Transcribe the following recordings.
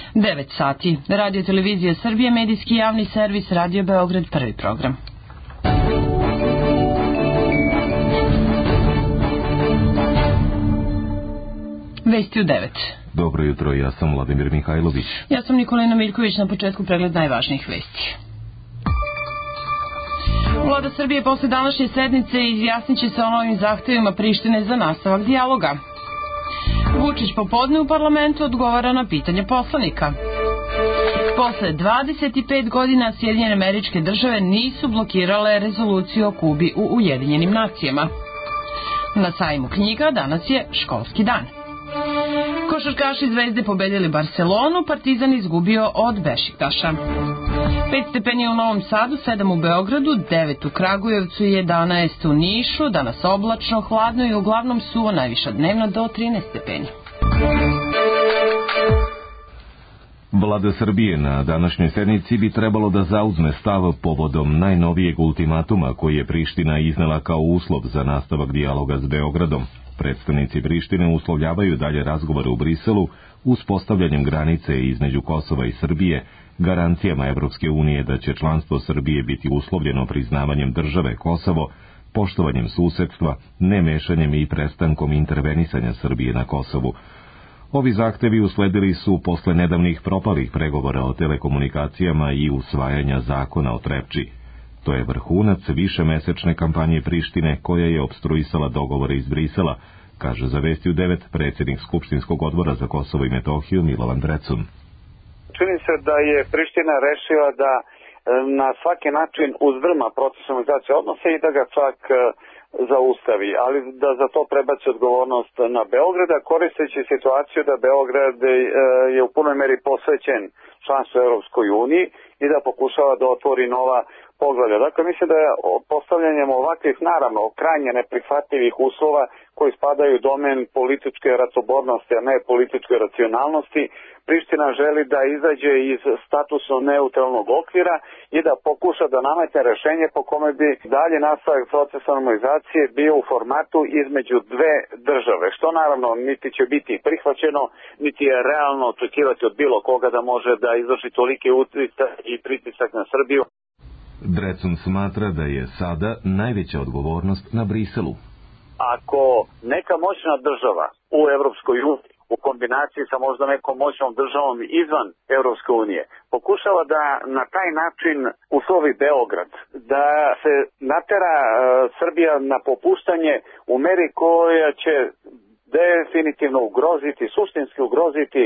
9 sati. Radio Televizija Srbije, medijski javni servis, Radio Beograd, prvi program. Vesti u 9. Dobro jutro, ja sam Vladimir Mihajlović. Ja sam Nikolina Miljković, na početku pregled najvažnijih vesti. Vlada Srbije posle današnje sednice izjasnit će se o novim zahtevima Prištine za nastavak dijaloga. Vučić popodne u parlamentu odgovara na pitanje poslanika. Posle 25 godina Sjedinjene Američke Države nisu blokirale rezoluciju o Kubi u Ujedinjenim nacijama. Na sajmu knjiga danas je školski dan. Košarkaši Zvezde pobedili Barcelonu, Partizan izgubio od Bešiktaša. 5 stepeni u Novom Sadu, 7 u Beogradu, 9 u Kragujevcu i 11 u Nišu. Danas oblačno, hladno i uglavnom suvo, najviša dnevno do 13 stepeni. Vlada Srbije na današnjoj sednici bi trebalo da zauzme stav povodom najnovijeg ultimatuma koji je Priština iznela kao uslov za nastavak dijaloga s Beogradom. Predstavnici Prištine uslovljavaju dalje razgovore u Briselu uspostavljanjem granice između Kosova i Srbije, garancijama Evropske unije da će članstvo Srbije biti uslovljeno priznavanjem države Kosovo, poštovanjem susedstva, nemešanjem i prestankom intervenisanja Srbije na Kosovu. Ovi zahtevi usledili su posle nedavnih propalih pregovora o telekomunikacijama i usvajanja zakona o Trepči. To je vrhunac višemesečne kampanje Prištine koja je opstruisala dogovore iz Brisela, kaže za Vesti u 9 predsjednik Skupštinskog odbora za Kosovo i Metohiju Milovan Drecun. Čini se da je Priština rešila da na svaki način uzdrma proces normalizacije odnose i da ga čak zaustavi, ali da za to prebaci odgovornost na Beograda, koristeći situaciju da Beograd je u punoj meri posvećen članstvu Europskoj uniji i da pokušava da otvori nova poglavlja. Dakle, mislim da je postavljanjem ovakvih, naravno, krajnje neprihvatljivih uslova koji spadaju u domen političke ratobornosti, a ne političke racionalnosti, Priština želi da izađe iz statusno neutralnog okvira i da pokuša da nametne rešenje po kome bi dalje nastavak procesa normalizacije bio u formatu između dve države, što naravno niti će biti prihvaćeno, niti je realno očekivati od bilo koga da može da izvrši toliki uticaj i pritisak na Srbiju. Drecun smatra da je sada najveća odgovornost na Briselu. Ako neka moćna država u Evropskoj uniji u kombinaciji sa možda nekom moćnom državom izvan Evropske unije pokušava da na taj način uslovi Beograd, da se natera Srbija na popuštanje u meri koja će definitivno ugroziti, suštinski ugroziti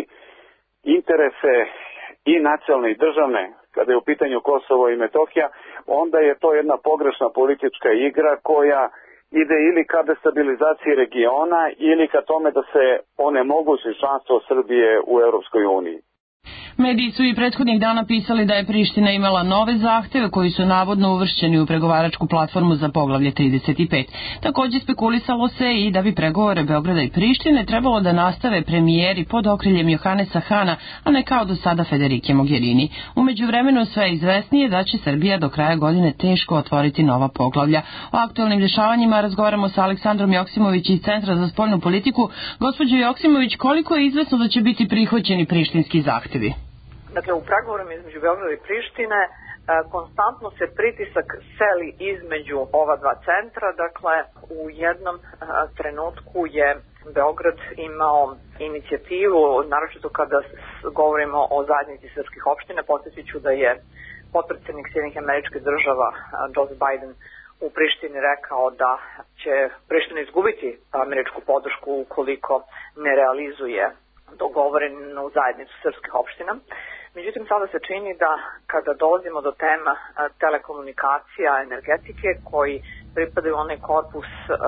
interese i nacionalne i državne, kada je u pitanju Kosovo i Metohija, onda je to jedna pogrešna politička igra koja ide ili ka destabilizaciji regiona ili ka tome da se onemogući članstvo Srbije u Europskoj uniji. Mediji su i prethodnih dana pisali da je Priština imala nove zahteve koji su navodno uvršćeni u pregovaračku platformu za poglavlje 35. Također spekulisalo se i da bi pregovore Beograda i Prištine trebalo da nastave premijeri pod okriljem Johanesa Hana, a ne kao do sada Federike Mogherini. U međuvremenu sve je izvesnije da će Srbija do kraja godine teško otvoriti nova poglavlja. O aktualnim dešavanjima razgovaramo sa Aleksandrom Joksimović iz Centra za spoljnu politiku. Gospođo Joksimović, koliko je izvesno da će biti prihvaćeni prištinski zahtevi? Dakle, u pregovorima između Beograda i Prištine konstantno se pritisak seli između ova dva centra. Dakle, u jednom trenutku je Beograd imao inicijativu, naročito kada govorimo o zajednici srpskih opština. Podsjetit ću da je potpredsednik Sjedinjenih Američkih Država Joseph Biden u Prištini rekao da će Priština izgubiti američku podršku ukoliko ne realizuje dogovorenu zajednicu srpskih opština. Međutim, sada se čini da kada dolazimo do tema telekomunikacija, energetike, koji pripadaju onaj korpus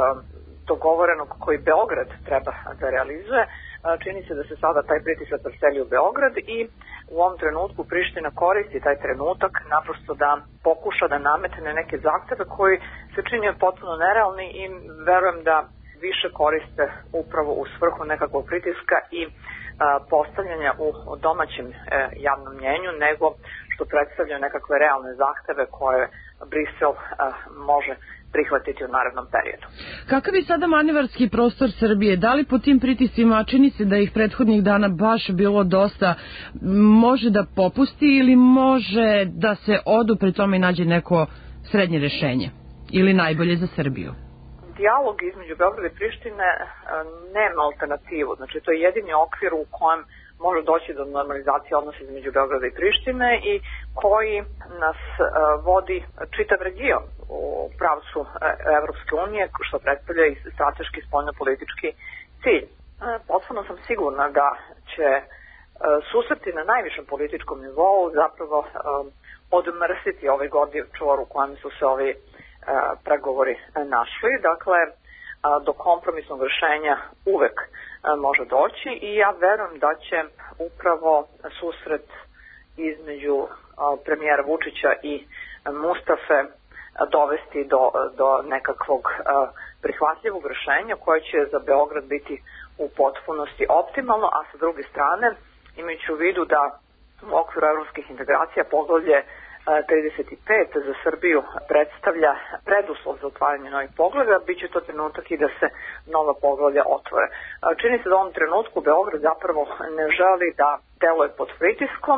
dogovorenog koji Beograd treba da realizuje, čini se da se sada taj pritisak preseli u Beograd i u ovom trenutku Priština koristi taj trenutak naprosto da pokuša da nametne neke zahteve koji se čine potpuno nerealni i verujem da više koriste upravo u svrhu nekakvog pritiska i postavljanja u domaćem javnom mnjenju, nego što predstavljaju nekakve realne zahteve koje Brisel može prihvatiti u narednom periodu. Kakav je sada manevarski prostor Srbije? Da li po tim pritiscima, čini se da ih prethodnih dana baš bilo dosta, može da popusti ili može da se odupre tome i nađe neko srednje rešenje ili najbolje za Srbiju? Dijalog između Beograda i Prištine nema alternativu. Znači, to je jedini okvir u kojem može doći do normalizacije odnosa između Beograda i Prištine i koji nas vodi čitav region u pravcu Evropske unije, što predstavlja i strateški spoljnopolitički cilj. Potpuno sam sigurna da će susreti na najvišem političkom nivou zapravo odmrsiti ovaj gordijev čvor u kojem su se ovi pregovori našli. Dakle, do kompromisnog rešenja uvek može doći i ja verujem da će upravo susret između premijera Vučića i Mustafe dovesti do nekakvog prihvatljivog rešenja koje će za Beograd biti u potpunosti optimalno, a sa druge strane, imajući u vidu da u okviru evropskih integracija poglavlje 35 za Srbiju predstavlja preduslov za otvaranje novih poglavlja, bit će to trenutak i da se nova poglavlja otvore. Čini se da u ovom trenutku Beograd zapravo ne želi da deluje pod pritiskom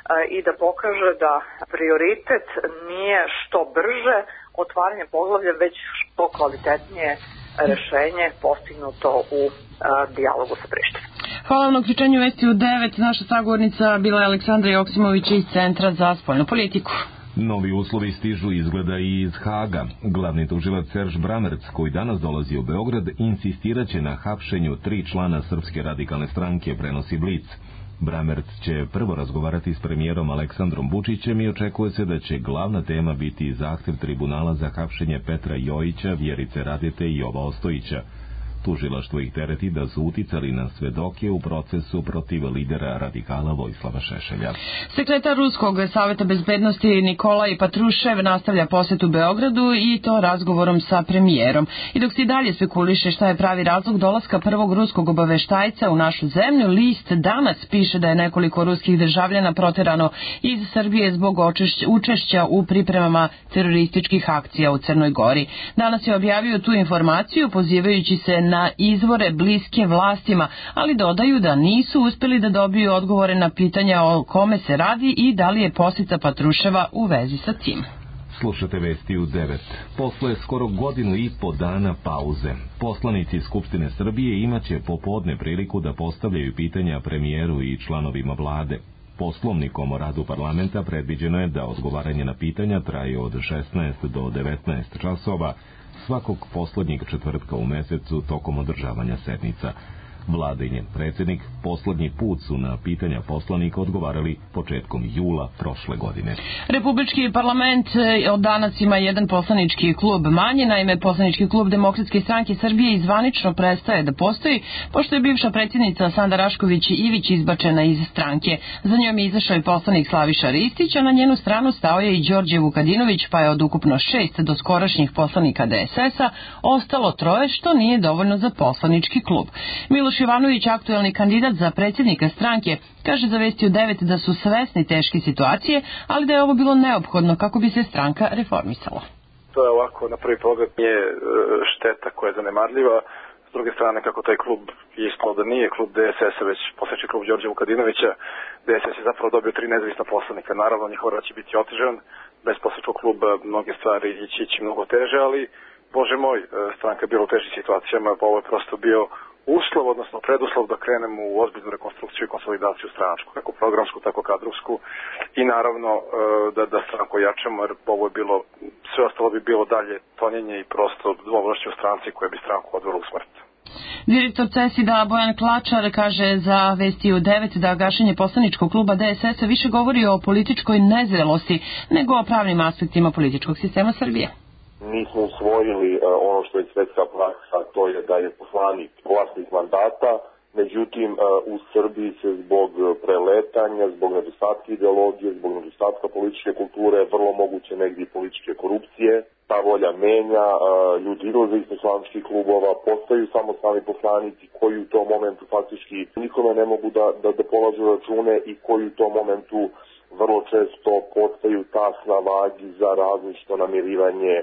i da pokaže da prioritet nije što brže otvaranje poglavlja, već što kvalitetnije rešenje postignuto u dijalogu sa Prištinom. Hvala vam na uključenju Vesti u 9. Naša sagovornica bila je Aleksandra Joksimović iz Centra za spoljnu politiku. Novi uslovi stižu izgleda i iz Haga. Glavni tužilac Serž Bramerc, koji danas dolazi u Beograd, insistiraće na hapšenju 3 člana Srpske radikalne stranke, prenosi Blic. Bramerc će prvo razgovarati s premijerom Aleksandrom Vučićem i očekuje se da će glavna tema biti zahtev tribunala za hapšenje Petra Jojića, Vjerice Radete i Jova Ostojića. Tužilaštvo ih tereti da su uticali na svedoke u procesu protiv lidera radikala Vojislava Šešelja. Sekretar Ruskog saveta bezbednosti Nikolaj Patrušev nastavlja posetu Beogradu i to razgovorom sa premijerom. I dok se dalje spekuliše šta je pravi razlog dolaska prvog ruskog obaveštajca u našu zemlju, list Danas piše da je nekoliko ruskih državljana proterano iz Srbije zbog učešća u pripremama terorističkih akcija u Crnoj Gori. Danas je objavio tu informaciju pozivajući se na izvore bliske vlastima, ali dodaju da nisu uspeli da dobiju odgovore na pitanja o kome se radi i da li je poseta Patruševa u vezi sa tim. Slušate Vesti u 9. Posle skoro godinu i po dana pauze, poslanici Skupštine Srbije imaće popodne priliku da postavljaju pitanja premijeru i članovima vlade. Poslovnikom o radu parlamenta predviđeno je da odgovaranje na pitanja traje od 16 do 19 časova svakog poslednjeg četvrtka u mesecu tokom održavanja sednica. Vlada i njen predsjednik poslednji put su na pitanja poslanika odgovarali početkom jula prošle godine. Republički parlament od danas ima jedan poslanički klub manje, naime poslanički klub Demokratske stranke Srbije izvanično prestaje da postoji, pošto je bivša predsjednica Sanda Rašković Ivić izbačena iz stranke. Za njom je izašao i poslanik Slaviša Ristić, a na njenu stranu stao je i Đorđe Vukadinović, pa je od ukupno 6 doskorašnjih poslanika DSS-a ostalo 3, što nije dovoljno za poslanički klub. Miloš Ivanović, aktuelni kandidat za predsjednika stranke, kaže za Vesti u 9 da su svesni teške situacije, ali da je ovo bilo neophodno kako bi se stranka reformisala. To je ovako, na prvi pogled nije šteta koja je zanemarljiva. S druge strane, kako taj klub je ispalo da nije klub DSS-a, već postojeći klub Đorđe Vukadinovića, DSS je zapravo dobio 3 nezavisna poslanika. Naravno, njihov rad će biti otežan, bez postojećeg kluba mnoge stvari će ići mnogo teže, ali, bože moj, stranka je bila u težim situacijama, ovo je prosto bio uslov, odnosno preduslov da krenemo u ozbiljnu rekonstrukciju i konsolidaciju stranačku, kako programsku, tako kadrovsku i naravno da stranku jačamo, jer ovo je bilo, sve ostalo bi bilo dalje tonjenje i prosto dvovlašće u stranci koje bi stranku odvelo u smrt. Direktor CESID-a Bojan Klačar kaže za Vesti u 9 da gašenje poslaničkog kluba DSS-a više govori o političkoj nezrelosti nego o pravnim aspektima političkog sistema Srbije. Nismo usvojili ono što je svetska praksa, to je da je poslanik vlasnik mandata, međutim u Srbiji se zbog preletanja, zbog nedostatka ideologije, zbog nedostatka političke kulture, vrlo moguće negdje i političke korupcije, ta volja menja, ljudi izlaze iz poslaničkih klubova, postaju samostalni poslanici koji u tom momentu faktički nikome ne mogu da polažu račune i koji u tom momentu vrlo često postaju tas na vagi za različito namirivanje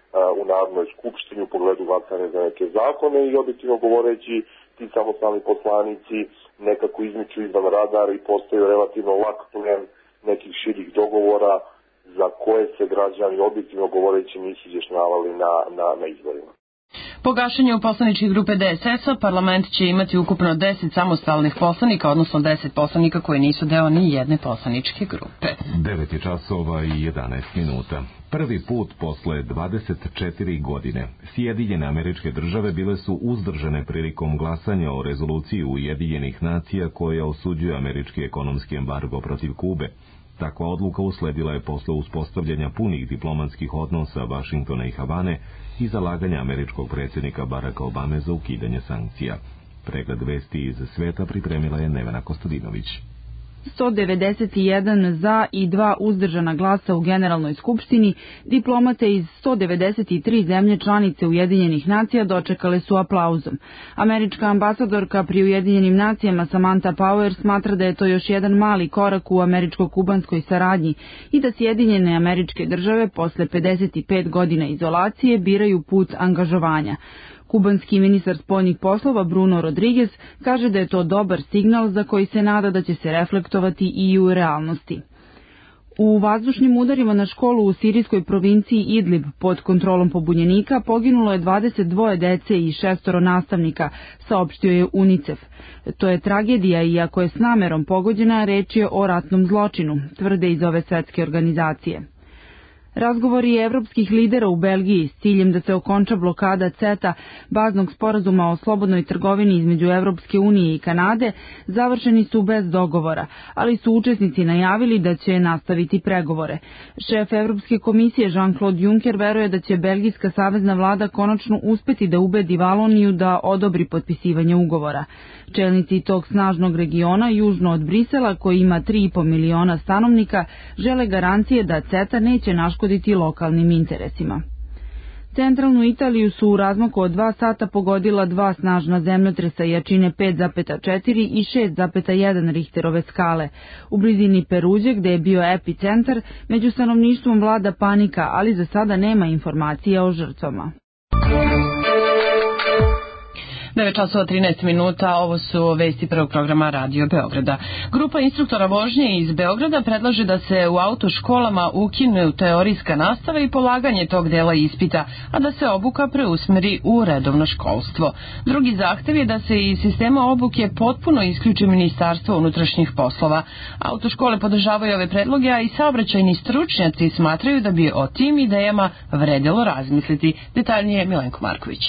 u Narodnoj skupštini u pogledu glasanja za neke zakone i objektivno govoreći ti samostalni poslanici nekako izmiču izvan radara i postaju relativno lak plen nekih širih dogovora za koje se građani objektivno govoreći nisu izjašnjavali na izborima. Po gašenju poslaničke grupe DSS-a parlament će imati ukupno 10 samostalnih poslanika, odnosno 10 poslanika koji nisu deo ni jedne poslaničke grupe. 9 časova i 11 minuta. Prvi put posle 24 godine Sjedinjene Američke Države bile su uzdržane prilikom glasanja o rezoluciji Ujedinjenih nacija koja osuđuje američki ekonomski embargo protiv Kube. Takva odluka usledila je posle uspostavljanja punih diplomatskih odnosa Vašingtona i Havane i zalaganja američkog predsjednika Baracka Obame za ukidanje sankcija. Pregled vesti iz sveta pripremila je Nevena Kostadinović. 191 za i 2 uzdržana glasa u Generalnoj skupštini, diplomate iz 193 zemlje članice Ujedinjenih nacija dočekale su aplauzom. Američka ambasadorka pri Ujedinjenim nacijama Samantha Power smatra da je to još jedan mali korak u američko-kubanskoj saradnji i da Sjedinjene Američke Države posle 55 godina izolacije biraju put angažovanja. Kubanski ministar spoljnih poslova Bruno Rodriguez kaže da je to dobar signal za koji se nada da će se reflektovati i u realnosti. U vazdušnim udarima na školu u sirijskoj provinciji Idlib pod kontrolom pobunjenika poginulo je 22 dece i 6 nastavnika, saopštio je UNICEF. To je tragedija, iako je s namerom pogođena, reč je o ratnom zločinu, tvrde iz ove svetske organizacije. Razgovori evropskih lidera u Belgiji s ciljem da se okonča blokada CETA, baznog sporazuma o slobodnoj trgovini između Evropske unije i Kanade, završeni su bez dogovora, ali su učesnici najavili da će nastaviti pregovore. Šef Evropske komisije Jean-Claude Juncker veruje da će belgijska savezna vlada konačno uspeti da ubedi Valoniju da odobri potpisivanje ugovora. Čelnici tog snažnog regiona, južno od Brisela, koji ima 3,5 miliona stanovnika, žele garancije da CETA neće naškoditi lokalnim interesima. Centralnu Italiju su u razmaku od 2 sata pogodila 2 snažna zemljotresa jačine 5,4 i 6,1 Richterove skale. U blizini Peruđe, gde je bio epicentar, među stanovništvom vlada panika, ali za sada nema informacija o žrtvama. 9 časova 13 minuta, ovo su vesti prvog programa Radio Beograda. Grupa instruktora vožnje iz Beograda predlaže da se u autoškolama ukine teorijska nastava i polaganje tog dela ispita, a da se obuka preusmeri u redovno školstvo. Drugi zahtev je da se iz sistema obuke potpuno isključi Ministarstvo unutrašnjih poslova. Autoškole podržavaju ove predloge, a i saobraćajni stručnjaci smatraju da bi o tim idejama vredelo razmisliti. Detaljnije Milenko Marković.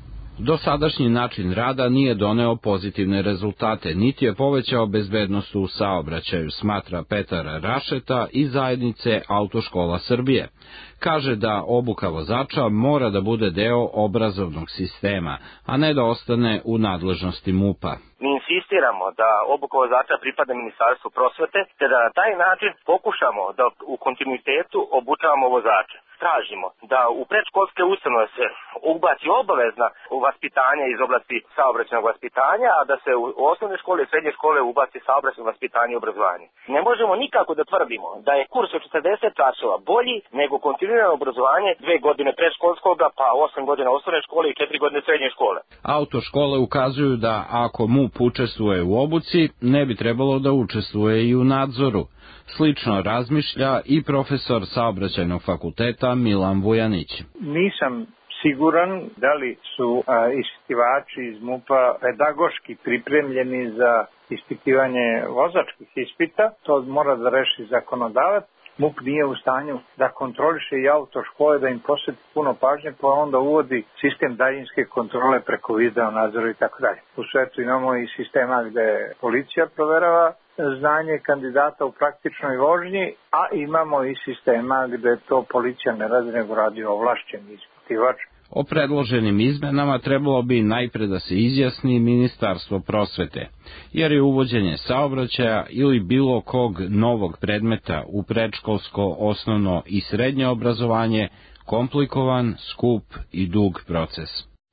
Dosadašnji način rada nije doneo pozitivne rezultate, niti je povećao bezbednost u saobraćaju, smatra Petar Rašeta iz zajednice Autoškola Srbije. Kaže da obuka vozača mora da bude deo obrazovnog sistema, a ne da ostane u nadležnosti MUP-a. Mi insistiramo da obuka vozača pripada Ministarstvu prosvete, te da na taj način pokušamo da u kontinuitetu obučavamo vozače. Tražimo da u predškolske ustanove se ubaci obavezna vaspitanje iz oblasti saobraćajnog vaspitanja, a da se u osnovne škole i srednje škole ubaci saobraćajno vaspitanje i obrazovanje. Ne možemo nikako da tvrdimo da je kurs od 40 časova bolji nego kontinuirano obrazovanje 2 godine predškolskoga, pa 8 godina osnovne škole i 4 godine srednje škole. Autoškole ukazuju da ako MUP učestvuje u obuci, ne bi trebalo da učestvuje i u nadzoru. Slično razmišlja i profesor saobraćajnog fakulteta Milan Vujanić. Nisam siguran da li su ispitivači iz MUP-a pedagoški pripremljeni za ispitivanje vozačkih ispita. To mora da reši zakonodavac. MUP nije u stanju da kontroliše i autoškole, da im posveti puno pažnje, pa onda uvodi sistem daljinske kontrole preko video nadzora i tako dalje. U svetu imamo i sistema gde policija proverava znanje kandidata u praktičnoj vožnji, a imamo i sistema gde to policija ne radi, nego radi ovlašćeni ispitivač. O predloženim izmenama trebalo bi najpre da se izjasni Ministarstvo prosvete, jer je uvođenje saobraćaja ili bilo kog novog predmeta u predškolsko, osnovno i srednje obrazovanje komplikovan, skup i dug proces.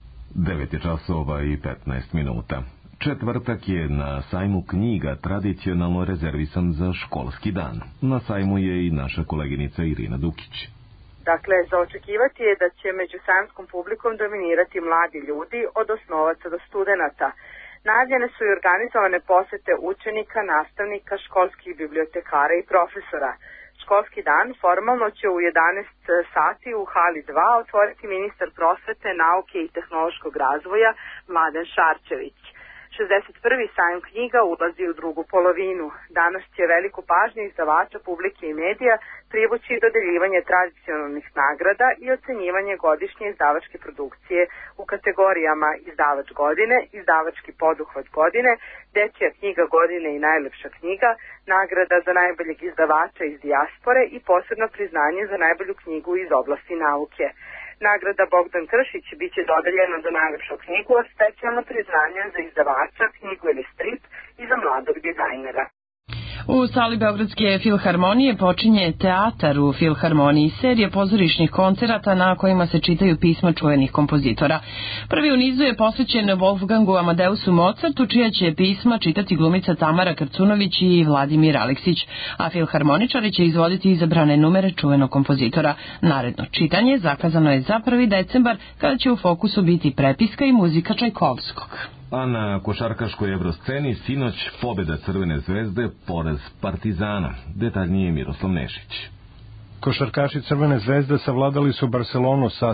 9 časova i 15 minuta. Četvrtak je na sajmu knjiga tradicionalno rezervisan za školski dan. Na sajmu je i naša koleginica Irina Dukić. Dakle, za očekivati je da će među sajamskom publikom dominirati mladi ljudi od osnovaca do studenata. Najavljene su i organizovane posete učenika, nastavnika, školskih bibliotekara i profesora. Školski dan formalno će u 11 sati u hali 2 otvoriti ministar prosvete, nauke i tehnološkog razvoja Mladen Šarčević. 61. sajam knjiga ulazi u drugu polovinu. Danas će veliku pažnju izdavača, publike i medija privući dodeljivanje tradicionalnih nagrada i ocenjivanje godišnje izdavačke produkcije u kategorijama izdavač godine, izdavački poduhvat godine, dečija knjiga godine i najlepša knjiga, nagrada za najboljeg izdavača iz dijaspore i posebno priznanje za najbolju knjigu iz oblasti nauke. Nagrada Bogdan Kršić biće dodeljena za najlepšu knjigu, a specijalno priznanje za izdavača, knjigu ili strip i za mladog dizajnera. U sali Beogradske filharmonije počinje Teatar u filharmoniji, serija pozorišnih koncerata na kojima se čitaju pisma čuvenih kompozitora. Prvi u nizu je posvećen Wolfgangu Amadeusu Mozartu, čija će pisma čitati glumica Tamara Krcunović i Vladimir Aleksić, a filharmoničari će izvoditi izabrane numere čuvenog kompozitora. Naredno čitanje zakazano je za 1. decembar, kada će u fokusu biti prepiska i muzika Čajkovskog. A na košarkaškoj evrosceni sinoć pobjeda Crvene zvezde, poraz Partizana. Detaljnije Miroslav Nešić. Košarkaši Crvene zvezde savladali su Barcelonu sa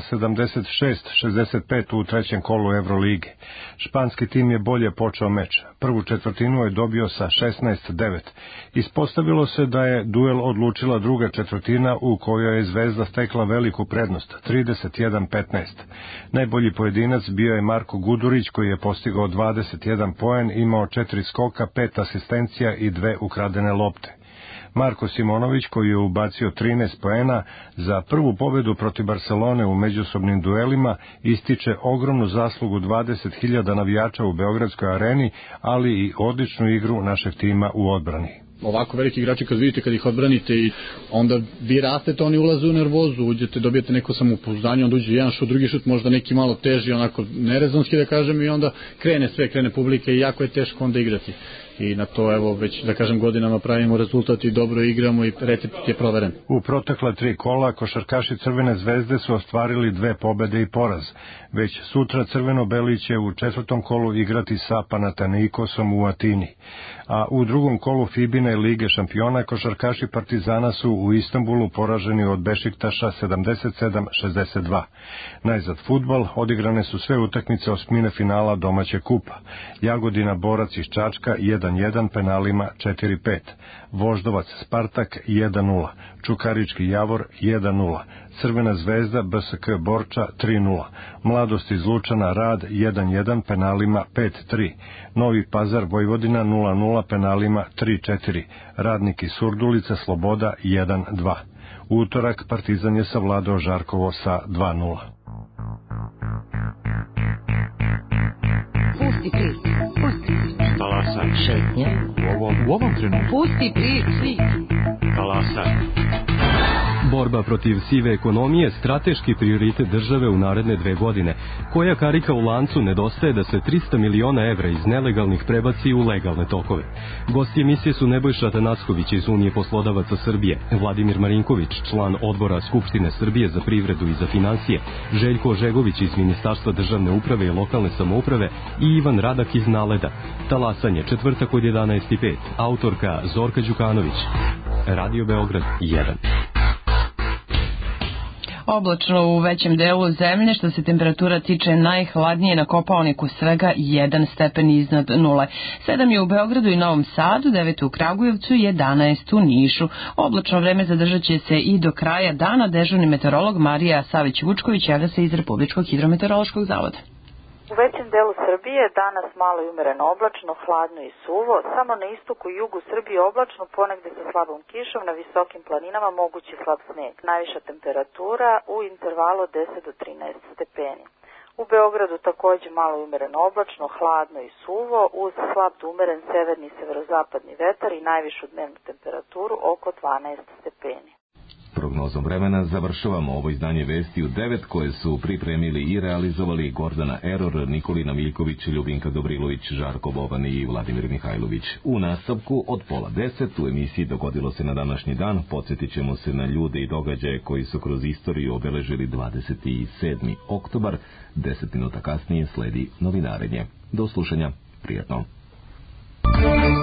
76-65 u trećem kolu Evrolige. Španski tim je bolje počeo meč. Prvu četvrtinu je dobio sa 16-9. Ispostavilo se da je duel odlučila druga četvrtina u kojoj je Zvezda stekla veliku prednost, 31-15. Najbolji pojedinac bio je Marko Gudurić, koji je postigao 21 poen, imao 4 skoka, 5 asistencija i 2 ukradene lopte. Marko Simonović, koji je ubacio 13 poena za prvu pobedu protiv Barcelone u međusobnim duelima, ističe ogromnu zaslugu 20.000 navijača u Beogradskoj areni, ali i odličnu igru našeg tima u odbrani. Ovako veliki igrači kad vidite, kad ih odbranite i onda vi rastete, oni ulaze u nervozu, uđete, dobijete neko samopouzdanje, onda uđe jedan šut, drugi šut, možda neki malo teži, onako nerezonski da kažem, i onda krene publike i jako je teško onda igrati. I na to, evo, već da kažem godinama pravimo rezultat i dobro igramo i recept je proveren. U protekla 3 kola košarkaši Crvene zvezde su ostvarili 2 pobede i poraz. Već sutra crveno-beli će u 4. kolu igrati sa Panathinaikosom u Atini. A u 2. kolu Fibine Lige šampiona košarkaši Partizana su u Istanbulu poraženi od Bešiktaša 77-62. Najzad fudbal, odigrane su sve utakmice osmine finala domaće kupa. Jagodina Borac iz Čačka 1-1 penalima 4-5. Voždovac Spartak 1-0. Čukarički Javor 1-0. Crvena zvezda BSK Borča 3-0. Mladost iz Lučana Rad 1-1 penalima 5-3. Novi Pazar Vojvodina 0-0 penalima 3-4. Radnik iz Surdulica Sloboda 1-2. Utorak Partizan je savladao Žarkovo sa 2-0. Pusti prič. Talasaj. Šetnje. U ovom trenutku. Pusti prič. Talasaj. Borba protiv sive ekonomije strateški prioritet države u naredne 2 godine. Koja karika u lancu nedostaje da se 300 miliona evra iz nelegalnih prebaci u legalne tokove? Gosti emisije su Nebojša Atanasković iz Unije poslodavaca Srbije, Vladimir Marinković, član odbora Skupštine Srbije za privredu i za finansije, Željko Ožegović iz Ministarstva državne uprave i lokalne samouprave i Ivan Radak iz Naleda. Talasanje, četvrtak od 11:05. Autorka Zorka Đukanović. Radio Beograd 1. Oblačno u većem delu zemlje, što se temperatura tiče najhladnije na Kopaoniku, svega 1 stepen iznad nule. 7 je u Beogradu i Novom Sadu, 9 u Kragujevcu, 11 u Nišu. Oblačno vreme zadržat će se i do kraja dana. Dežurni meteorolog Marija Savić-Vučković javlja se iz Republičkog hidrometeorološkog zavoda. U većem delu Srbije danas malo i umereno oblačno, hladno i suvo, samo na istoku i jugu Srbije oblačno, ponegde sa slabom kišom, na visokim planinama mogući slab sneg. Najviša temperatura u intervalu od 10 do 13 stepeni. U Beogradu takođe malo i umereno oblačno, hladno i suvo, uz slab do umeren severni i severozapadni vetar i najvišu dnevnu temperaturu oko 12 stepeni. Prognozom vremena završavamo ovo izdanje vesti u 9 koje su pripremili i realizovali Gordana Eror, Nikolina Miljković, Ljubinka Dobrilović, Žarko Boban i Vladimir Mihajlović. U nastavku od 9:30 u emisiji Dogodilo se na današnji dan podsjetit ćemo se na ljude i događaje koji su kroz istoriju obeležili 27. oktobar. 10 minuta kasnije sledi novinarenje. Do slušanja, prijatno.